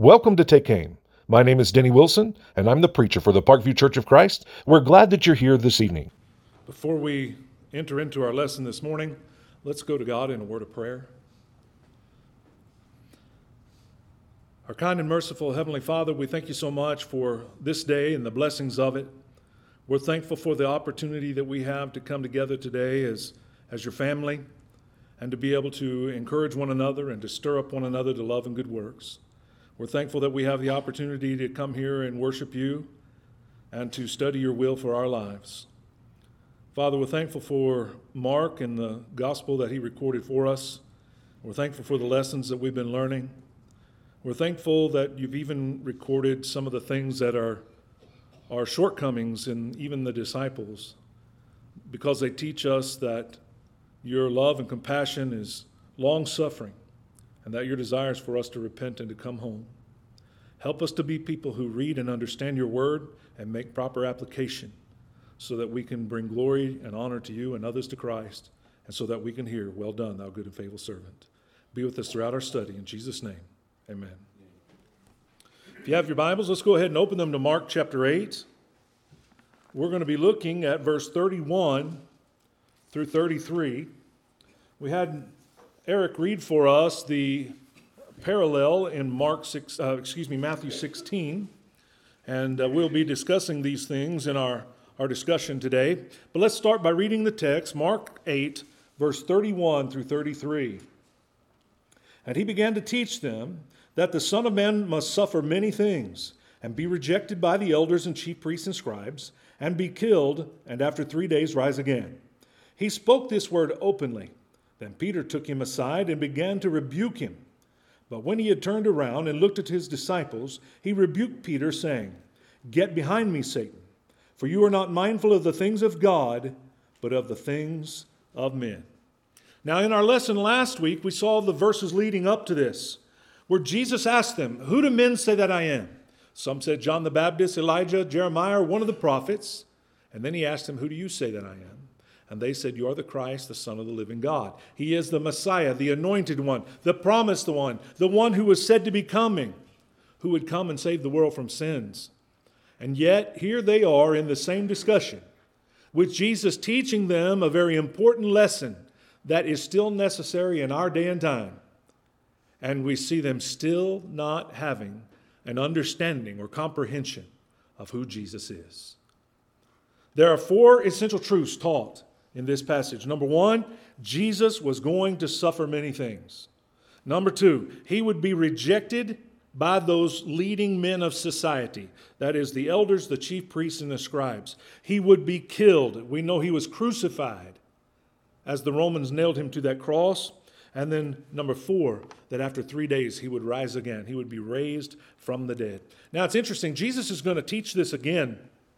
Welcome to Take Aim. My name is Denny Wilson, and I'm the preacher for the Parkview Church of Christ. We're glad that you're here this evening. Before we enter into our lesson this morning, let's go to God in a word of prayer. Our kind and merciful Heavenly Father, we thank you so much for this day and the blessings of it. We're thankful for the opportunity that we have to come together today as your family and to be able to encourage one another and to stir up one another to love and good works. We're thankful that we have the opportunity to come here and worship you and to study your will for our lives. Father, we're thankful for Mark and the gospel that he recorded for us. We're thankful for the lessons that we've been learning. We're thankful that you've even recorded some of the things that are shortcomings in even the disciples, because they teach us that your love and compassion is long-suffering, and that your desire is for us to repent and to come home. Help us to be people who read and understand your word and make proper application so that we can bring glory and honor to you and others to Christ, and so that we can hear, "Well done, thou good and faithful servant." Be with us throughout our study. In Jesus' name, amen. If you have your Bibles, let's go ahead and open them to Mark chapter 8. We're going to be looking at verse 31 through 33. We had Eric read for us the parallel in Matthew 16, and we'll be discussing these things in our discussion today. But let's start by reading the text, Mark 8, verse 31 through 33. And he began to teach them that the Son of Man must suffer many things, and be rejected by the elders and chief priests and scribes, and be killed, and after 3 days rise again. He spoke this word openly. Then Peter took him aside and began to rebuke him. But when he had turned around and looked at his disciples, he rebuked Peter, saying, "Get behind me, Satan, for you are not mindful of the things of God, but of the things of men." Now, in our lesson last week, we saw the verses leading up to this, where Jesus asked them, "Who do men say that I am?" Some said John the Baptist, Elijah, Jeremiah, or one of the prophets. And then he asked them, "Who do you say that I am?" And they said, "You are the Christ, the Son of the living God." He is the Messiah, the anointed one, the promised one, the one who was said to be coming, who would come and save the world from sins. And yet, here they are in the same discussion, with Jesus teaching them a very important lesson that is still necessary in our day and time. And we see them still not having an understanding or comprehension of who Jesus is. There are four essential truths taught in this passage. Number one, Jesus was going to suffer many things. Number two, he would be rejected by those leading men of society. That is, the elders, the chief priests, and the scribes. He would be killed. We know he was crucified as the Romans nailed him to that cross. And then number four, that after 3 days he would rise again. He would be raised from the dead. Now it's interesting, Jesus is going to teach this again.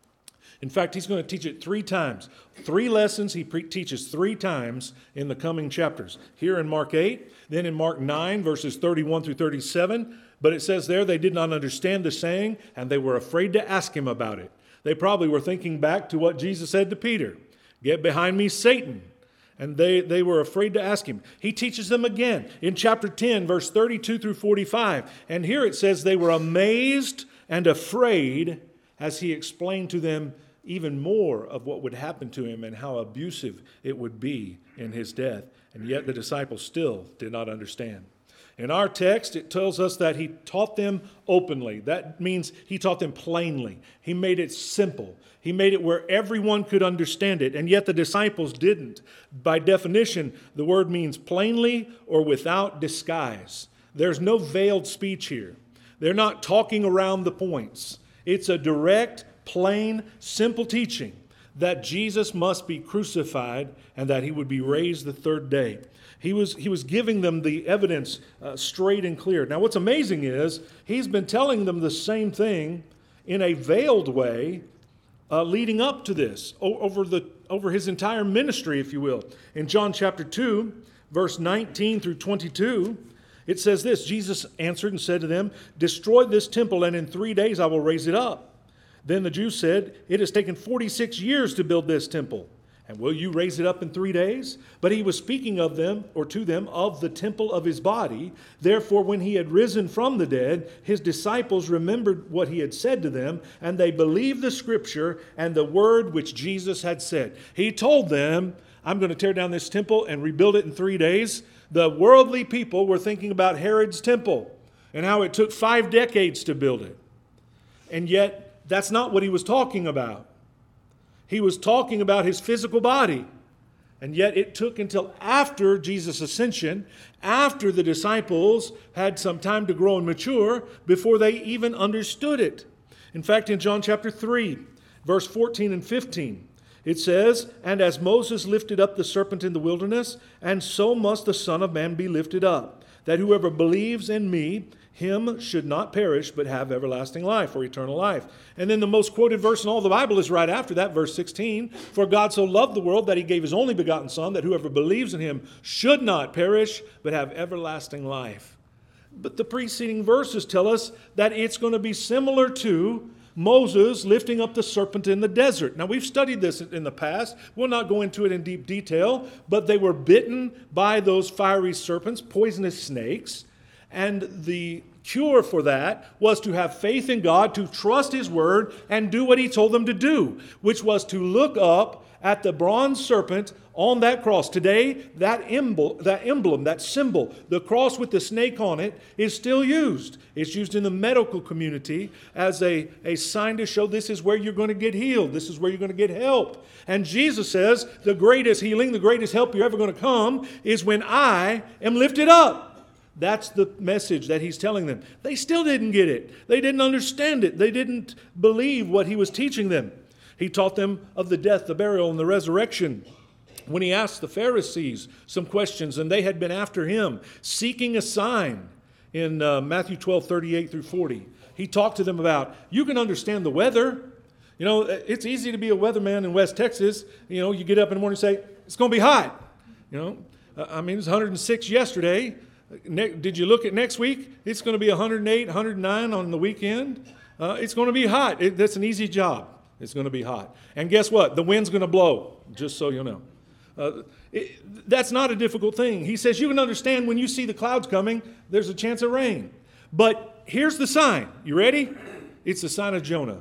In fact, he's going to teach it 3 times. 3 lessons he teaches 3 times in the coming chapters. Here in Mark 8, then in Mark 9, verses 31 through 37. But it says there they did not understand the saying, and they were afraid to ask him about it. They probably were thinking back to what Jesus said to Peter, "Get behind me, Satan." And they were afraid to ask him. He teaches them again in chapter 10, verse 32 through 45. And here it says they were amazed and afraid as he explained to them even more of what would happen to him and how abusive it would be in his death. And yet the disciples still did not understand. In our text, it tells us that he taught them openly. That means he taught them plainly. He made it simple. He made it where everyone could understand it, and yet the disciples didn't. By definition, the word means plainly or without disguise. There's no veiled speech here. They're not talking around the points. It's a direct, plain, simple teaching that Jesus must be crucified and that he would be raised the 3rd day. He was giving them the evidence straight and clear. Now what's amazing is he's been telling them the same thing in a veiled way leading up to this, over his entire ministry, if you will. In John chapter 2, verse 19 through 22, it says this, "Jesus answered and said to them, 'Destroy this temple, and in 3 days I will raise it up.' Then the Jews said, 'It has taken 46 years to build this temple, And will you raise it up in 3 days? But he was speaking of them, or to them, of the temple of his body. Therefore, when he had risen from the dead, his disciples remembered what he had said to them, and they believed the scripture and the word which Jesus had said. He told them, I'm going to tear down this temple and rebuild it in 3 days. The worldly people were thinking about Herod's temple and how it took 5 decades to build it. And yet, that's not what he was talking about. He was talking about his physical body. And yet it took until after Jesus' ascension, after the disciples had some time to grow and mature, before they even understood it. In fact, in John chapter 3, verse 14 and 15, it says, And as Moses lifted up the serpent in the wilderness, and so must the Son of Man be lifted up, that whoever believes in me, him should not perish, but have everlasting life, or eternal life. And then the most quoted verse in all the Bible is right after that, verse 16. For God so loved the world that he gave his only begotten Son, that whoever believes in him should not perish, but have everlasting life. But the preceding verses tell us that it's going to be similar to Moses lifting up the serpent in the desert. Now, we've studied this in the past. We'll not go into it in deep detail, but they were bitten by those fiery serpents, poisonous snakes. And the cure for that was to have faith in God, to trust his word, and do what he told them to do, which was to look up at the bronze serpent on that cross. Today, that emblem, that symbol, the cross with the snake on it, is still used. It's used in the medical community as a sign to show this is where you're going to get healed. This is where you're going to get help. And Jesus says the greatest healing, the greatest help you're ever going to come is when I am lifted up. That's the message that he's telling them. They still didn't get it. They didn't understand it. They didn't believe what he was teaching them. He taught them of the death, the burial, and the resurrection. When he asked the Pharisees some questions, and they had been after him, seeking a sign in Matthew 12, 38 through 40. He talked to them about, you can understand the weather. You know, it's easy to be a weatherman in West Texas. You know, you get up in the morning and say, it's going to be hot. You know, it was 106 yesterday. Did you look at next week? It's going to be 108, 109 on the weekend. It's going to be hot. That's an easy job. It's going to be hot. And guess what? The wind's going to blow, just so you know. That's not a difficult thing. He says you can understand when you see the clouds coming, there's a chance of rain. But here's the sign. You ready? It's the sign of Jonah.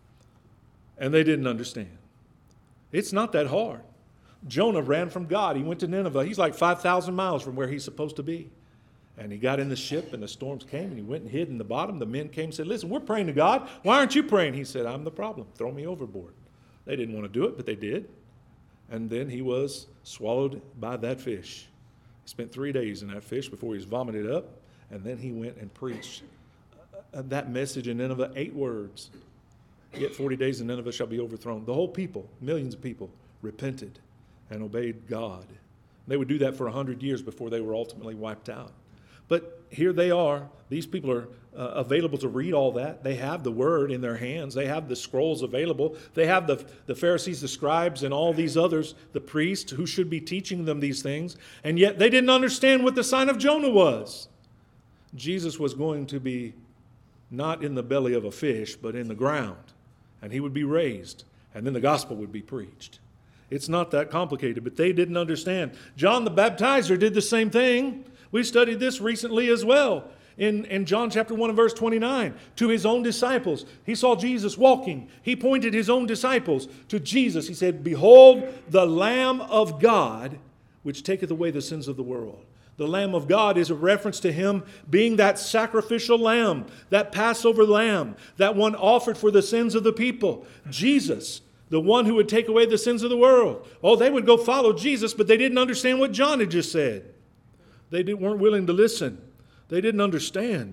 And they didn't understand. It's not that hard. Jonah ran from God. He went to Nineveh. He's like 5,000 miles from where he's supposed to be. And he got in the ship, and the storms came, and he went and hid in the bottom. The men came and said, listen, we're praying to God. Why aren't you praying? He said, I'm the problem. Throw me overboard. They didn't want to do it, but they did. And then he was swallowed by that fish. He spent 3 days in that fish before he was vomited up. And then he went and preached that message in Nineveh, 8 words. Yet 40 days and Nineveh shall be overthrown. The whole people, millions of people, repented and obeyed God. They would do that for 100 years before they were ultimately wiped out. But here they are. These people are available to read all that. They have the word in their hands. They have the scrolls available. They have the Pharisees, the scribes, and all these others, the priests who should be teaching them these things. And yet they didn't understand what the sign of Jonah was. Jesus was going to be not in the belly of a fish, but in the ground. And he would be raised. And then the gospel would be preached. It's not that complicated, but they didn't understand. John the Baptizer did the same thing. We studied this recently as well in John chapter 1 and verse 29. To his own disciples, he saw Jesus walking. He pointed his own disciples to Jesus. He said, behold, the Lamb of God, which taketh away the sins of the world. The Lamb of God is a reference to him being that sacrificial lamb, that Passover lamb, that one offered for the sins of the people. Jesus, the one who would take away the sins of the world. Oh, they would go follow Jesus, but they didn't understand what John had just said. They weren't willing to listen. They didn't understand.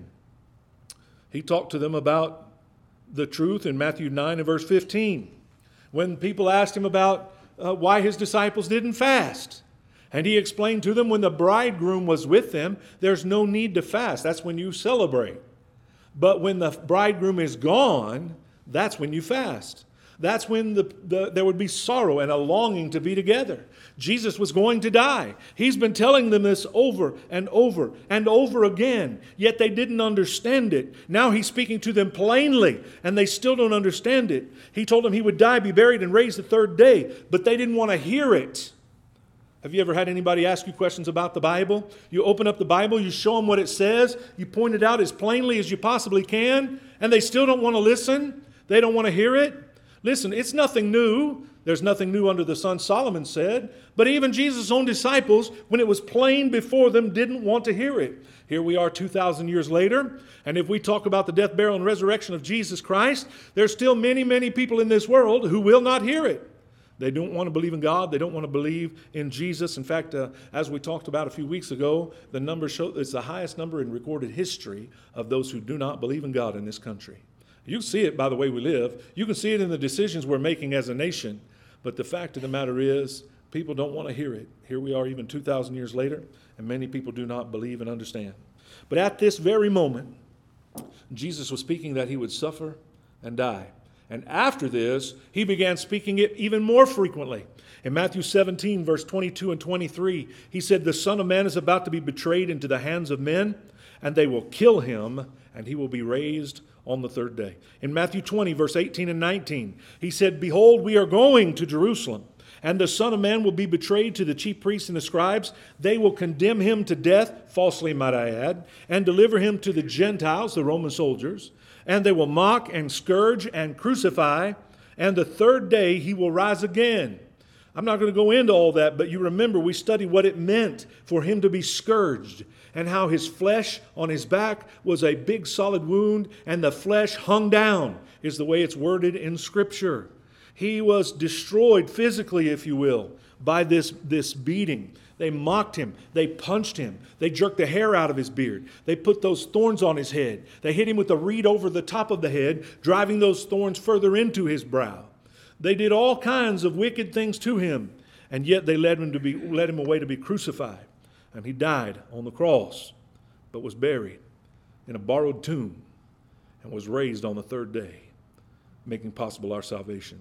He talked to them about the truth in Matthew 9 and verse 15. When people asked him about why his disciples didn't fast. And he explained to them when the bridegroom was with them, there's no need to fast. That's when you celebrate. But when the bridegroom is gone, that's when you fast. That's when there would be sorrow and a longing to be together. Jesus was going to die. He's been telling them this over and over and over again, yet they didn't understand it. Now he's speaking to them plainly, and they still don't understand it. He told them he would die, be buried, and raise the third day, but they didn't want to hear it. Have you ever had anybody ask you questions about the Bible? You open up the Bible, you show them what it says, you point it out as plainly as you possibly can, and they still don't want to listen. They don't want to hear it. Listen, it's nothing new. There's nothing new under the sun, Solomon said. But even Jesus' own disciples, when it was plain before them, didn't want to hear it. Here we are 2,000 years later, and if we talk about the death, burial, and resurrection of Jesus Christ, there's still many, many people in this world who will not hear it. They don't want to believe in God. They don't want to believe in Jesus. In fact, as we talked about a few weeks ago, the number it's the highest number in recorded history of those who do not believe in God in this country. You see it by the way we live. You can see it in the decisions we're making as a nation. But the fact of the matter is, people don't want to hear it. Here we are even 2,000 years later, and many people do not believe and understand. But at this very moment, Jesus was speaking that he would suffer and die. And after this, he began speaking it even more frequently. In Matthew 17, verse 22 and 23, he said, "The Son of Man is about to be betrayed into the hands of men, and they will kill him, and he will be raised on the third day." In Matthew 20, verse 18 and 19, he said, "Behold, we are going to Jerusalem, and the Son of Man will be betrayed to the chief priests and the scribes. They will condemn him to death, falsely might I add, and deliver him to the Gentiles," the Roman soldiers, "and they will mock and scourge and crucify, and the third day he will rise again." I'm not going to go into all that, but you remember we studied what it meant for him to be scourged and how his flesh on his back was a big solid wound and the flesh hung down, is the way it's worded in Scripture. He was destroyed physically, if you will, by this beating. They mocked him. They punched him. They jerked the hair out of his beard. They put those thorns on his head. They hit him with a reed over the top of the head, driving those thorns further into his brow. They did all kinds of wicked things to him, and yet they led him away to be crucified. And he died on the cross, but was buried in a borrowed tomb and was raised on the third day, making possible our salvation.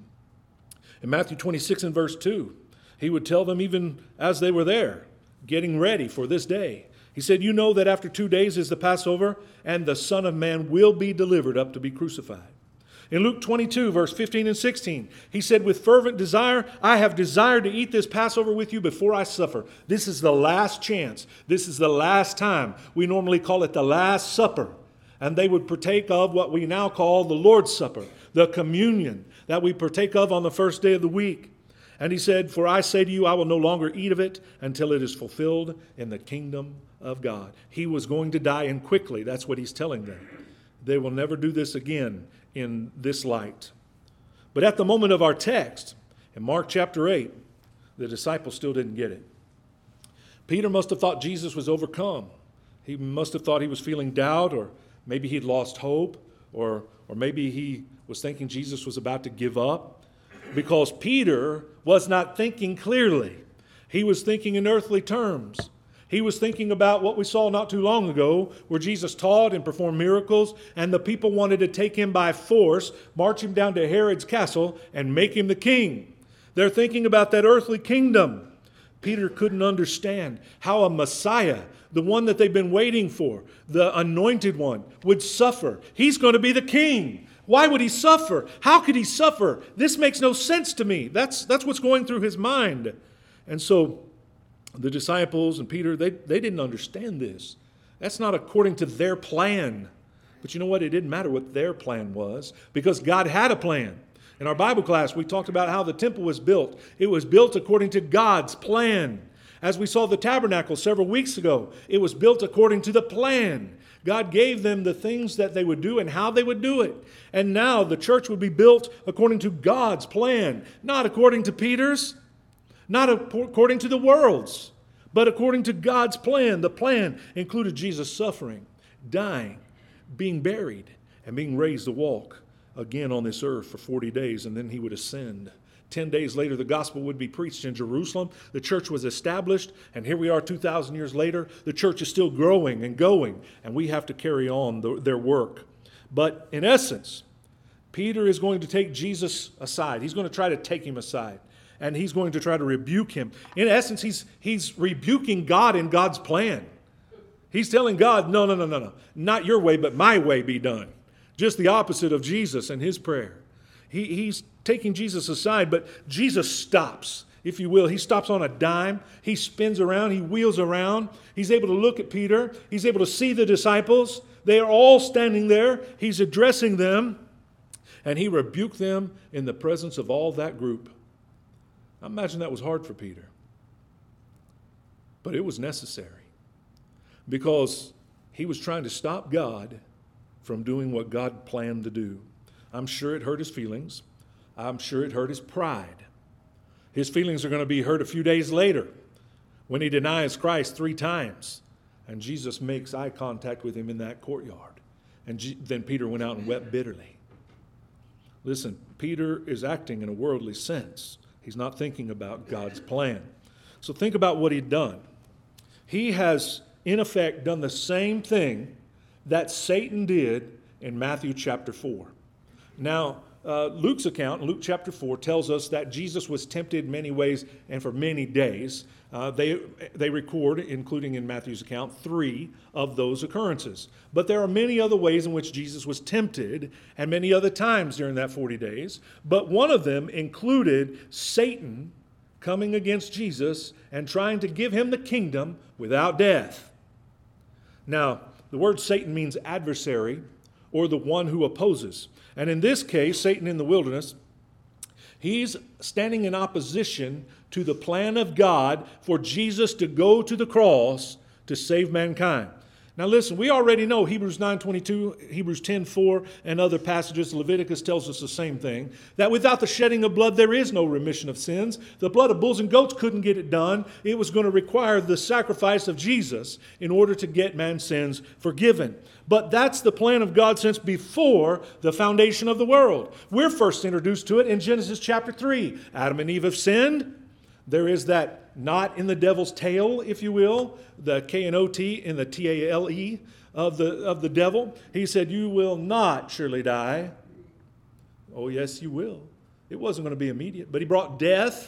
In Matthew 26 and verse 2, he would tell them even as they were there, getting ready for this day. He said, "You know that after 2 days is the Passover, and the Son of Man will be delivered up to be crucified." In Luke 22, verse 15 and 16, he said, "With fervent desire, I have desired to eat this Passover with you before I suffer." This is the last chance. This is the last time. We normally call it the Last Supper. And they would partake of what we now call the Lord's Supper, the communion that we partake of on the first day of the week. And he said, "For I say to you, I will no longer eat of it until it is fulfilled in the kingdom of God." He was going to die, and quickly. That's what he's telling them. They will never do this again in this light. But at the moment of our text, in Mark chapter 8, the disciples still didn't get it. Peter must have thought Jesus was overcome. He must have thought he was feeling doubt, or maybe he'd lost hope, or maybe he was thinking Jesus was about to give up, because Peter was not thinking clearly. He was thinking in earthly terms. He was thinking about what we saw not too long ago, where Jesus taught and performed miracles, and the people wanted to take him by force, march him down to Herod's castle, and make him the king. They're thinking about that earthly kingdom. Peter couldn't understand how a Messiah, the one that they've been waiting for, the anointed one, would suffer. He's going to be the king. Why would he suffer? How could he suffer? This makes no sense to me. That's what's going through his mind. And so the disciples and Peter, they didn't understand this. That's not according to their plan. But you know what? It didn't matter what their plan was, because God had a plan. In our Bible class, we talked about how the temple was built. It was built according to God's plan. As we saw the tabernacle several weeks ago, it was built according to the plan. God gave them the things that they would do and how they would do it. And now the church would be built according to God's plan, not according to Peter's, not according to the world's, but according to God's plan. The plan included Jesus suffering, dying, being buried, and being raised to walk again on this earth for 40 days, and then he would ascend. 10 days later, the gospel would be preached in Jerusalem. The church was established, and here we are 2,000 years later. The church is still growing and going, and we have to carry on their work. But in essence, Peter is going to take Jesus aside. He's going to try to take him aside. And he's going to try to rebuke him. In essence, he's rebuking God in God's plan. He's telling God, no. Not your way, but my way be done. Just the opposite of Jesus and his prayer. He's taking Jesus aside, but Jesus stops, if you will. He stops on a dime. He spins around. He wheels around. He's able to look at Peter. He's able to see the disciples. They are all standing there. He's addressing them. And he rebuked them in the presence of all that group. I imagine that was hard for Peter. But it was necessary. Because he was trying to stop God from doing what God planned to do. I'm sure it hurt his feelings. I'm sure it hurt his pride. His feelings are going to be hurt a few days later when he denies Christ 3 times. And Jesus makes eye contact with him in that courtyard. And then Peter went out and wept bitterly. Listen, Peter is acting in a worldly sense. He's not thinking about God's plan. So think about what he'd done. He has, in effect, done the same thing that Satan did in Matthew chapter 4. Now, Luke's account, Luke chapter 4, tells us that Jesus was tempted in many ways and for many days. They record, including in Matthew's account, 3 of those occurrences. But there are many other ways in which Jesus was tempted and many other times during that 40 days. But one of them included Satan coming against Jesus and trying to give him the kingdom without death. Now, the word Satan means adversary or the one who opposes. And in this case, Satan in the wilderness, he's standing in opposition to the plan of God for Jesus to go to the cross to save mankind. Now listen, we already know Hebrews 9:22, Hebrews 10:4, and other passages. Leviticus tells us the same thing, that without the shedding of blood there is no remission of sins. The blood of bulls and goats couldn't get it done. It was going to require the sacrifice of Jesus in order to get man's sins forgiven. But that's the plan of God since before the foundation of the world. We're first introduced to it in Genesis chapter 3. Adam and Eve have sinned. There is that knot in the devil's tail, if you will, the K-N-O-T in the T-A-L-E of the devil. He said, you will not surely die. Oh, yes, you will. It wasn't going to be immediate, but he brought death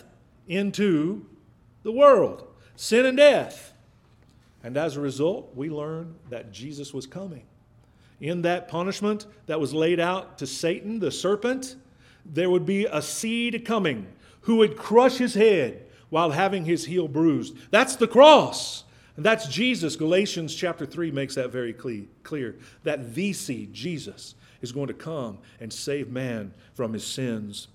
into the world, sin and death. And as a result, we learn that Jesus was coming. In that punishment that was laid out to Satan, the serpent, there would be a seed coming who would crush his head while having his heel bruised. That's the cross. And that's Jesus. Galatians chapter 3 makes that very clear. That the seed, Jesus, is going to come and save man from his sins.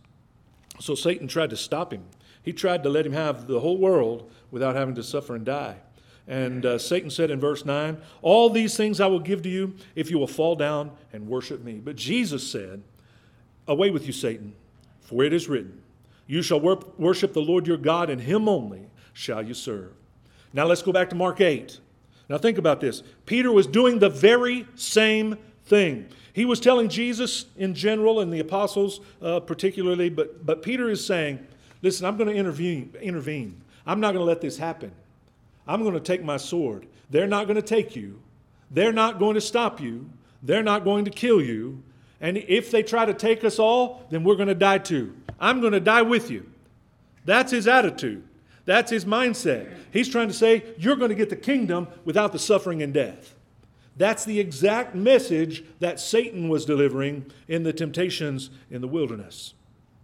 So Satan tried to stop him. He tried to let him have the whole world without having to suffer and die. And Satan said in verse 9, all these things I will give to you if you will fall down and worship me. But Jesus said, away with you, Satan, for it is written, you shall worship the Lord your God, and him only shall you serve. Now let's go back to Mark 8. Now think about this. Peter was doing the very same thing. He was telling Jesus in general and the apostles particularly, but Peter is saying, listen, I'm going to intervene. I'm not going to let this happen. I'm going to take my sword. They're not going to take you. They're not going to stop you. They're not going to kill you. And if they try to take us all, then we're going to die too. I'm going to die with you. That's his attitude. That's his mindset. He's trying to say, you're going to get the kingdom without the suffering and death. That's the exact message that Satan was delivering in the temptations in the wilderness.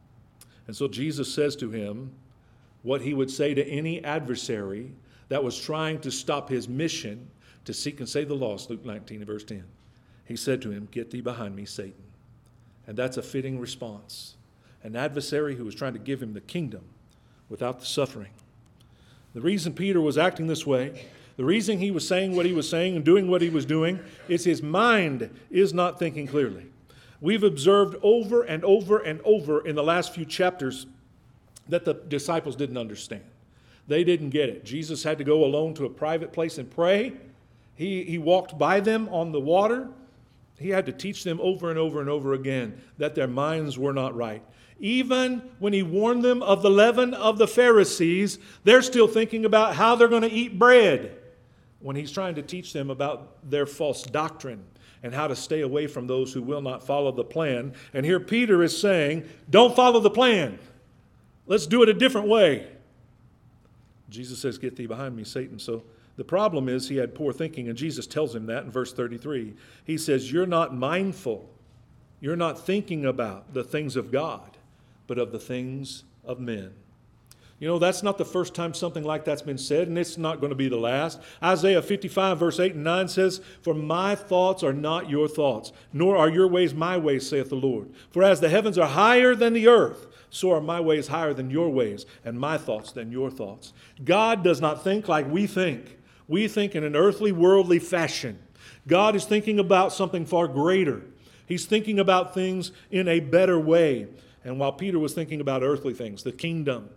And so Jesus says to him what he would say to any adversary that was trying to stop his mission to seek and save the lost, Luke 19 verse 10. He said to him, get thee behind me, Satan. And that's a fitting response. An adversary who was trying to give him the kingdom without the suffering. The reason Peter was acting this way, the reason he was saying what he was saying and doing what he was doing, is his mind is not thinking clearly. We've observed over and over and over in the last few chapters that the disciples didn't understand. They didn't get it. Jesus had to go alone to a private place and pray. He walked by them on the water. He had to teach them over and over and over again that their minds were not right. Even when he warned them of the leaven of the Pharisees, they're still thinking about how they're going to eat bread when he's trying to teach them about their false doctrine. and how to stay away from those who will not follow the plan. And here Peter is saying, don't follow the plan. Let's do it a different way. Jesus says, get thee behind me, Satan. So the problem is he had poor thinking, and Jesus tells him that in verse 33. He says, you're not mindful. You're not thinking about the things of God, but of the things of men. You know, that's not the first time something like that's been said, and it's not going to be the last. Isaiah 55, verse 8 and 9 says, for my thoughts are not your thoughts, nor are your ways my ways, saith the Lord. For as the heavens are higher than the earth, so are my ways higher than your ways, and my thoughts than your thoughts. God does not think like we think. We think in an earthly, worldly fashion. God is thinking about something far greater. He's thinking about things in a better way. And while Peter was thinking about earthly things, the kingdom,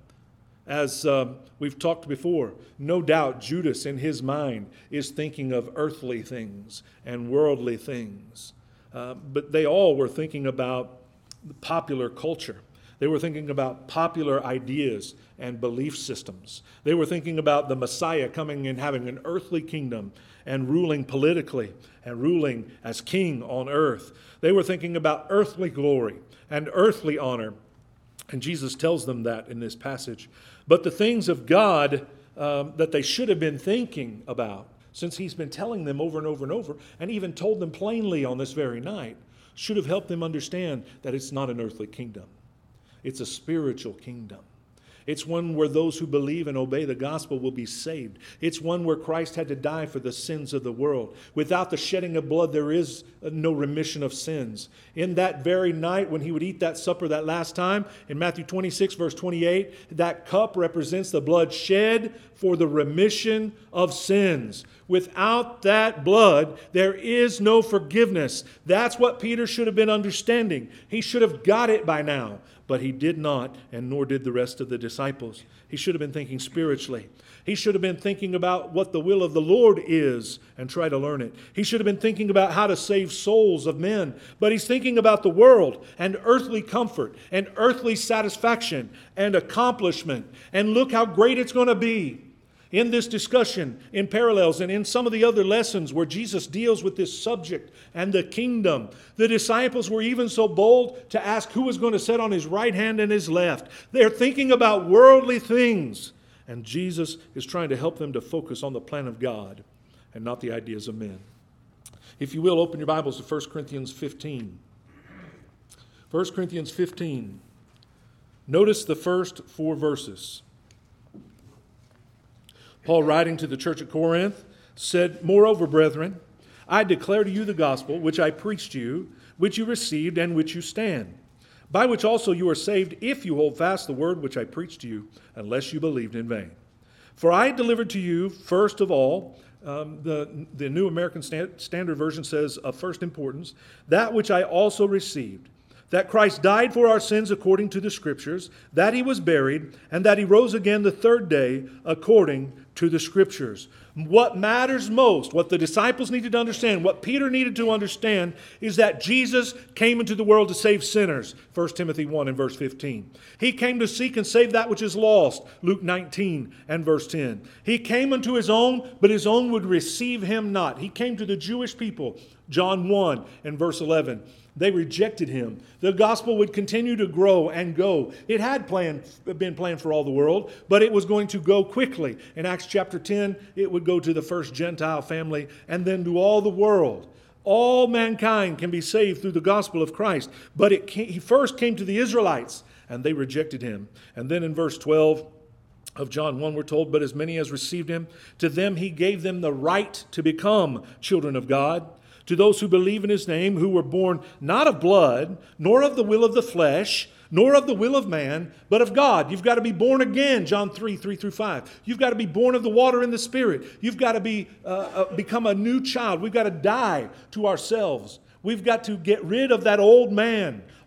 as we've talked before, no doubt Judas in his mind is thinking of earthly things and worldly things. But they all were thinking about popular culture. They were thinking about popular ideas and belief systems. They were thinking about the Messiah coming and having an earthly kingdom and ruling politically and ruling as king on earth. They were thinking about earthly glory and earthly honor. And Jesus tells them that in this passage. But the things of God that they should have been thinking about, since he's been telling them over and over and over, and even told them plainly on this very night, should have helped them understand that it's not an earthly kingdom. It's a spiritual kingdom. It's one where those who believe and obey the gospel will be saved. It's one where Christ had to die for the sins of the world. Without the shedding of blood, there is no remission of sins. In that very night when he would eat that supper that last time, in Matthew 26, verse 28, that cup represents the blood shed for the remission of sins. Without that blood, there is no forgiveness. That's what Peter should have been understanding. He should have got it by now. But he did not, and nor did the rest of the disciples. He should have been thinking spiritually. He should have been thinking about what the will of the Lord is and try to learn it. He should have been thinking about how to save souls of men. But he's thinking about the world and earthly comfort and earthly satisfaction and accomplishment. And look how great it's going to be. In this discussion, in parallels, and in some of the other lessons where Jesus deals with this subject and the kingdom, the disciples were even so bold to ask who was going to sit on his right hand and his left. They're thinking about worldly things. And Jesus is trying to help them to focus on the plan of God and not the ideas of men. If you will, open your Bibles to 1 Corinthians 15. 1 Corinthians 15. Notice the first 4 verses. Paul, writing to the church at Corinth, said, moreover, brethren, I declare to you the gospel which I preached to you, which you received and which you stand, by which also you are saved, if you hold fast the word which I preached to you, unless you believed in vain. For I delivered to you, first of all, the New American Standard Version says of first importance, that which I also received, that Christ died for our sins according to the Scriptures, that he was buried, and that he rose again the third day according to the Scriptures. What matters most, what the disciples needed to understand, what Peter needed to understand, is that Jesus came into the world to save sinners, 1 Timothy 1 and verse 15. He came to seek and save that which is lost, Luke 19 and verse 10. He came unto his own, but his own would receive him not. He came to the Jewish people, John 1 and verse 11. They rejected him. The gospel would continue to grow and go. It had been planned for all the world, but it was going to go quickly. In Acts chapter 10, it would go to the first Gentile family and then to all the world. All mankind can be saved through the gospel of Christ, but he first came to the Israelites, and they rejected him. And then in verse 12 of John 1, we're told, but as many as received him, to them he gave them the right to become children of God, to those who believe in his name, who were born not of blood, nor of the will of the flesh, nor of the will of man, but of God. You've got to be born again, John 3 through 5. You've got to be born of the water and the Spirit. You've got to become a new child. We've got to die to ourselves. We've got to get rid of that old man,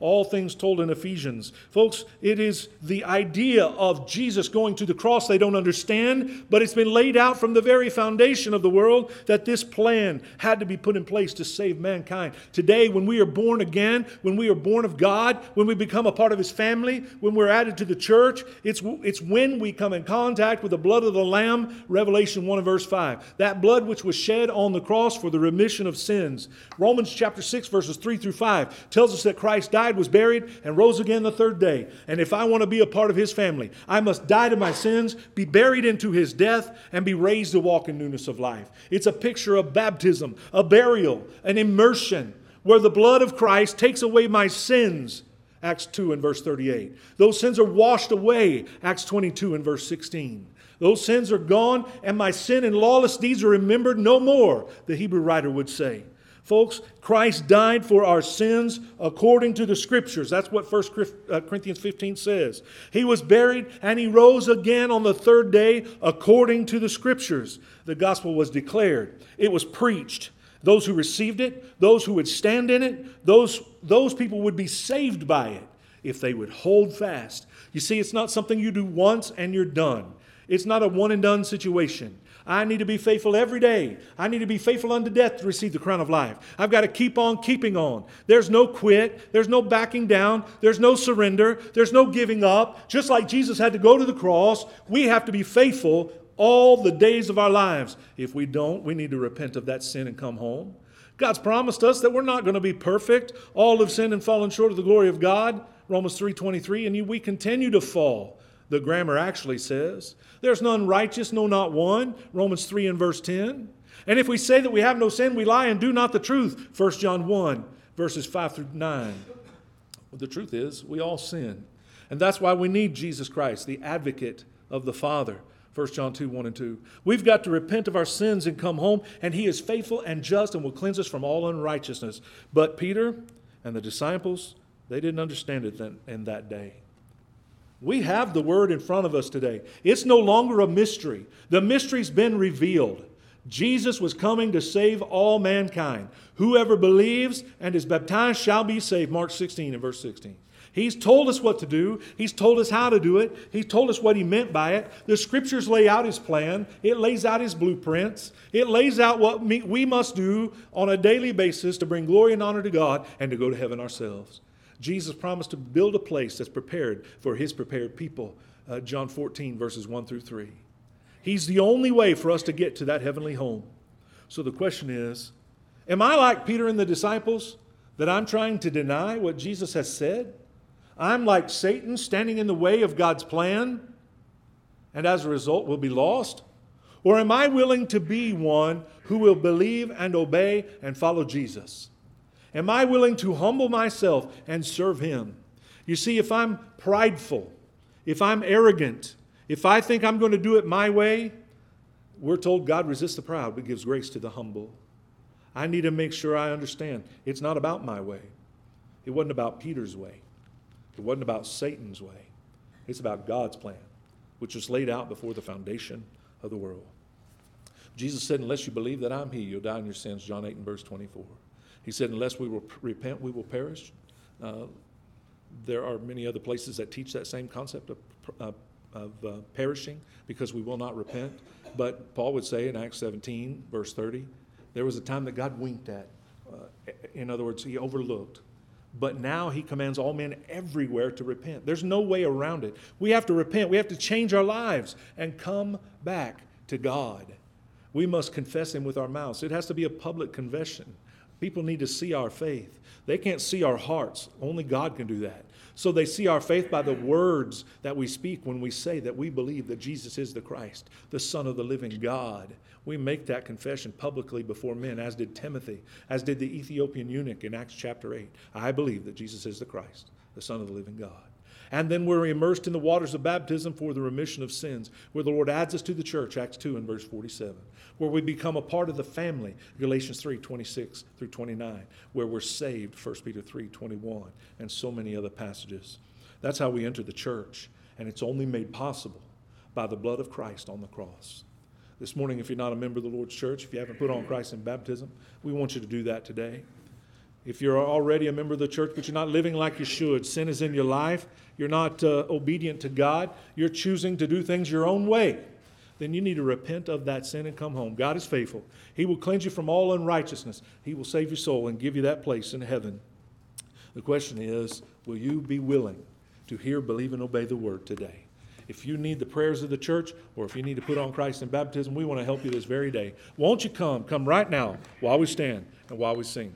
all things told in Ephesians. Folks, it is the idea of Jesus going to the cross they don't understand, but it's been laid out from the very foundation of the world that this plan had to be put in place to save mankind. Today, when we are born again, when we are born of God, when we become a part of His family, when we're added to the church, it's when we come in contact with the blood of the Lamb, Revelation 1 and verse 5. That blood which was shed on the cross for the remission of sins. Romans chapter 6 verses 3 through 5 tells us that Christ died, was buried, and rose again the third day. And if I want to be a part of His family, I must die to my sins, be buried into His death, and be raised to walk in newness of life. It's a picture of baptism, a burial, an immersion, where the blood of Christ takes away my sins. Acts 2 and verse 38. Those sins are washed away. Acts 22 and verse 16. Those sins are gone, and my sin and lawless deeds are remembered no more, the Hebrew writer would say. Folks, Christ died for our sins according to the Scriptures. That's what 1 Corinthians 15 says. He was buried and He rose again on the third day according to the Scriptures. The gospel was declared. It was preached. Those who received it, those who would stand in it, those people would be saved by it if they would hold fast. You see, it's not something you do once and you're done. It's not a one and done situation. I need to be faithful every day. I need to be faithful unto death to receive the crown of life. I've got to keep on keeping on. There's no quit. There's no backing down. There's no surrender. There's no giving up. Just like Jesus had to go to the cross, we have to be faithful all the days of our lives. If we don't, we need to repent of that sin and come home. God's promised us that we're not going to be perfect. All have sinned and fallen short of the glory of God. Romans 3:23, and we continue to fall. The grammar actually says, there's none righteous, no, not one. Romans 3 and verse 10. And if we say that we have no sin, we lie and do not the truth. 1 John 1, verses 5 through 9. Well, the truth is, we all sin. And that's why we need Jesus Christ, the advocate of the Father. 1 John 2, 1 and 2. We've got to repent of our sins and come home, and He is faithful and just and will cleanse us from all unrighteousness. But Peter and the disciples, they didn't understand it in that day. We have the Word in front of us today. It's no longer a mystery. The mystery's been revealed. Jesus was coming to save all mankind. Whoever believes and is baptized shall be saved. Mark 16 and verse 16. He's told us what to do. He's told us how to do it. He's told us what He meant by it. The Scriptures lay out His plan. It lays out His blueprints. It lays out what we must do on a daily basis to bring glory and honor to God and to go to heaven ourselves. Jesus promised to build a place that's prepared for His prepared people. John 14, verses 1 through 3. He's the only way for us to get to that heavenly home. So the question is, am I like Peter and the disciples, that I'm trying to deny what Jesus has said? I'm like Satan standing in the way of God's plan, and as a result will be lost? Or am I willing to be one who will believe and obey and follow Jesus? Am I willing to humble myself and serve Him? You see, if I'm prideful, if I'm arrogant, if I think I'm going to do it my way, we're told God resists the proud but gives grace to the humble. I need to make sure I understand it's not about my way. It wasn't about Peter's way. It wasn't about Satan's way. It's about God's plan, which was laid out before the foundation of the world. Jesus said, unless you believe that I'm He, you'll die in your sins, John 8 and verse 24. He said, unless we will repent, we will perish. There are many other places that teach that same concept of perishing because we will not repent. But Paul would say in Acts 17, verse 30, there was a time that God winked at. In other words, He overlooked. But now He commands all men everywhere to repent. There's no way around it. We have to repent. We have to change our lives and come back to God. We must confess Him with our mouths. It has to be a public confession. People need to see our faith. They can't see our hearts. Only God can do that. So they see our faith by the words that we speak when we say that we believe that Jesus is the Christ, the Son of the living God. We make that confession publicly before men, as did Timothy, as did the Ethiopian eunuch in Acts chapter 8. I believe that Jesus is the Christ, the Son of the living God. And then we're immersed in the waters of baptism for the remission of sins, where the Lord adds us to the church, Acts 2 and verse 47, where we become a part of the family, Galatians 3, 26 through 29, where we're saved, 1 Peter 3, 21, and so many other passages. That's how we enter the church, and it's only made possible by the blood of Christ on the cross. This morning, if you're not a member of the Lord's church, if you haven't put on Christ in baptism, we want you to do that today. If you're already a member of the church, but you're not living like you should, sin is in your life, you're not obedient to God, you're choosing to do things your own way, then you need to repent of that sin and come home. God is faithful. He will cleanse you from all unrighteousness. He will save your soul and give you that place in heaven. The question is, will you be willing to hear, believe, and obey the word today? If you need the prayers of the church, or if you need to put on Christ in baptism, we want to help you this very day. Won't you come right now while we stand and while we sing.